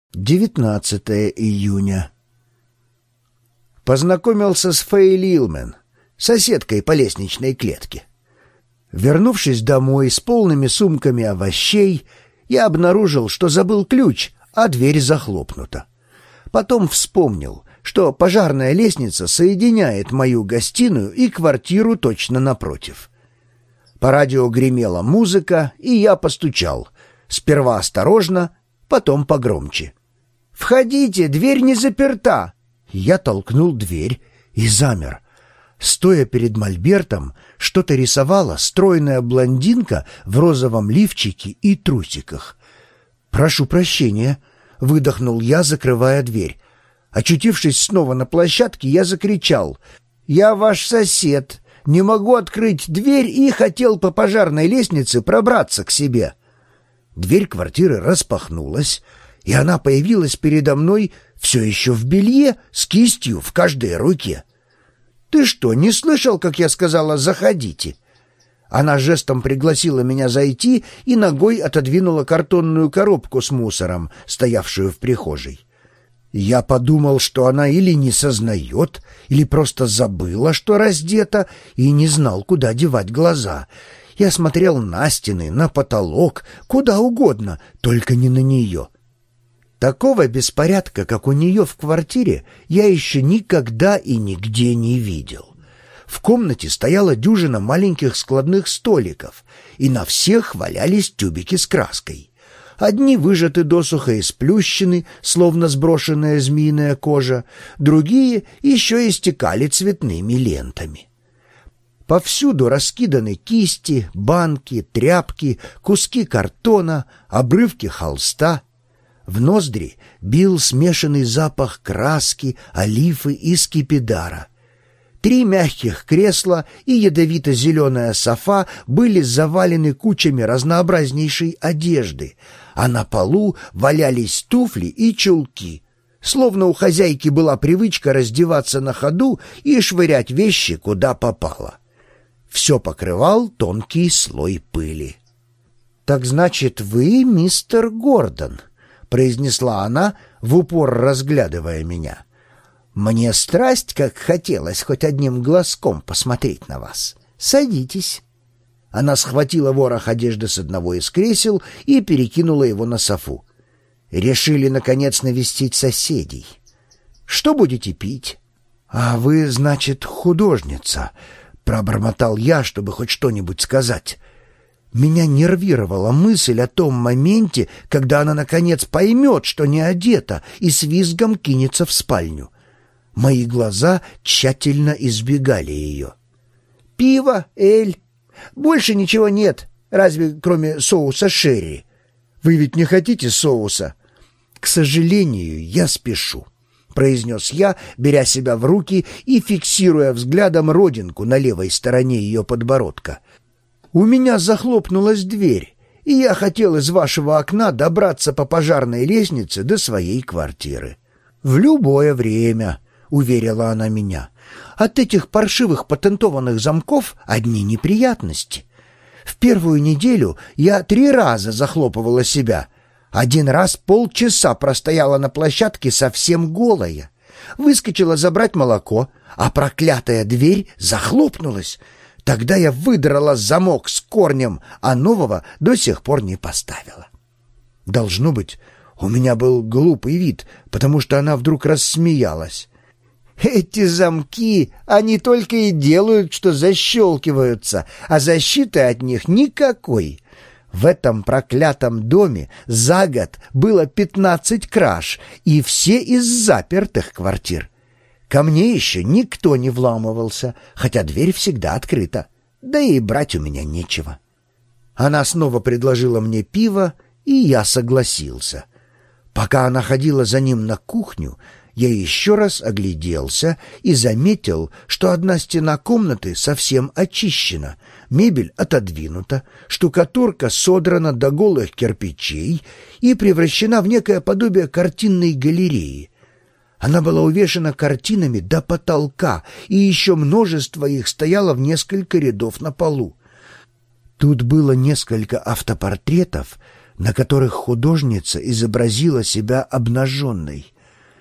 19 июня. Познакомился с Фэй Лилмен, соседкой по лестничной клетке. Вернувшись домой с полными сумками овощей, я обнаружил, что забыл ключ, а дверь захлопнута. Потом вспомнил, что пожарная лестница соединяет мою гостиную и квартиру точно напротив. По радио гремела музыка, и я постучал. Сперва осторожно, потом погромче. «Входите, дверь не заперта!» Я толкнул дверь и замер. Стоя перед мольбертом, что-то рисовала стройная блондинка в розовом лифчике и трусиках. «Прошу прощения», — выдохнул я, закрывая дверь. Очутившись снова на площадке, я закричал: «Я ваш сосед, не могу открыть дверь и хотел по пожарной лестнице пробраться к себе». Дверь квартиры распахнулась, и она появилась передо мной все еще в белье, с кистью в каждой руке. «Ты что, не слышал, как я сказала «заходите»?» Она жестом пригласила меня зайти и ногой отодвинула картонную коробку с мусором, стоявшую в прихожей. Я подумал, что она или не сознает, или просто забыла, что раздета, и не знал, куда девать глаза. Я смотрел на стены, на потолок, куда угодно, только не на нее. Такого беспорядка, как у нее в квартире, я еще никогда и нигде не видел. В комнате стояла дюжина маленьких складных столиков, и на всех валялись тюбики с краской. Одни выжаты досуха и сплющены, словно сброшенная змеиная кожа, другие еще истекали цветными лентами. Повсюду раскиданы кисти, банки, тряпки, куски картона, обрывки холста. В ноздри бил смешанный запах краски, олифы и скипидара. 3 мягких кресла и ядовито-зеленая софа были завалены кучами разнообразнейшей одежды, а на полу валялись туфли и чулки. Словно у хозяйки была привычка раздеваться на ходу и швырять вещи куда попало. Все покрывал тонкий слой пыли. «Так значит, вы мистер Гордон?» — произнесла она, в упор разглядывая меня. «Мне страсть, как хотелось хоть одним глазком посмотреть на вас. Садитесь». Она схватила ворох одежды с одного из кресел и перекинула его на софу. «Решили, наконец, навестить соседей. Что будете пить?» «А вы, значит, художница», — пробормотал я, чтобы хоть что-нибудь сказать. Меня нервировала мысль о том моменте, когда она, наконец, поймет, что не одета, и с визгом кинется в спальню. Мои глаза тщательно избегали ее. «Пиво, эль. Больше ничего нет, разве кроме соуса шерри. Вы ведь не хотите соуса?» «К сожалению, я спешу», — произнес я, беря себя в руки и фиксируя взглядом родинку на левой стороне ее подбородка. «У меня захлопнулась дверь, и я хотел из вашего окна добраться по пожарной лестнице до своей квартиры». «В любое время», — уверила она меня. «От этих паршивых патентованных замков одни неприятности. В первую неделю я 3 раза захлопывала себя. 1 раз полчаса простояла на площадке совсем голая. Выскочила забрать молоко, а проклятая дверь захлопнулась. Тогда я выдрала замок с корнем, а нового до сих пор не поставила». Должно быть, у меня был глупый вид, потому что она вдруг рассмеялась. «Эти замки, они только и делают, что защелкиваются, а защиты от них никакой. В этом проклятом доме за год было 15 краж, и все из запертых квартир. Ко мне еще никто не вламывался, хотя дверь всегда открыта. Да и брать у меня нечего». Она снова предложила мне пиво, и я согласился. Пока она ходила за ним на кухню, я еще раз огляделся и заметил, что одна стена комнаты совсем очищена, мебель отодвинута, штукатурка содрана до голых кирпичей и превращена в некое подобие картинной галереи. Она была увешана картинами до потолка, и еще множество их стояло в несколько рядов на полу. Тут было несколько автопортретов, на которых художница изобразила себя обнаженной.